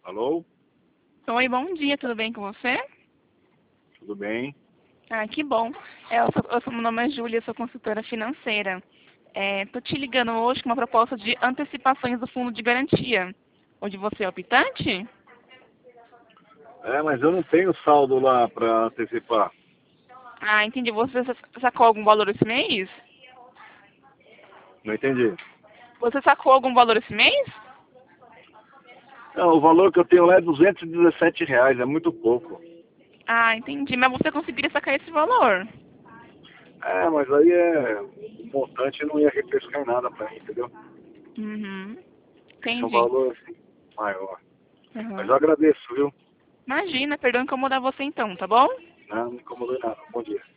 Alô? Oi, bom dia, tudo bem com você? Tudo bem? Ah, que bom. Meu nome é Júlia, sou consultora financeira. Tô te ligando hoje com uma proposta de antecipações do fundo de garantia. Onde você é optante? Mas eu não tenho saldo lá para antecipar. Ah, entendi. Você sacou algum valor esse mês? Não entendi. Você sacou algum valor esse mês? Não, o valor que eu tenho lá é R$ 217, é muito pouco. Ah, entendi. Mas você conseguiria sacar esse valor? Mas aí o montante não ia refrescar em nada para mim, entendeu? Uhum. Esse é um Entendi. valor assim, maior. Mas Uhum. eu agradeço, viu? Imagina, perdão incomodar você então, tá bom? Não me incomodou em nada. Bom dia.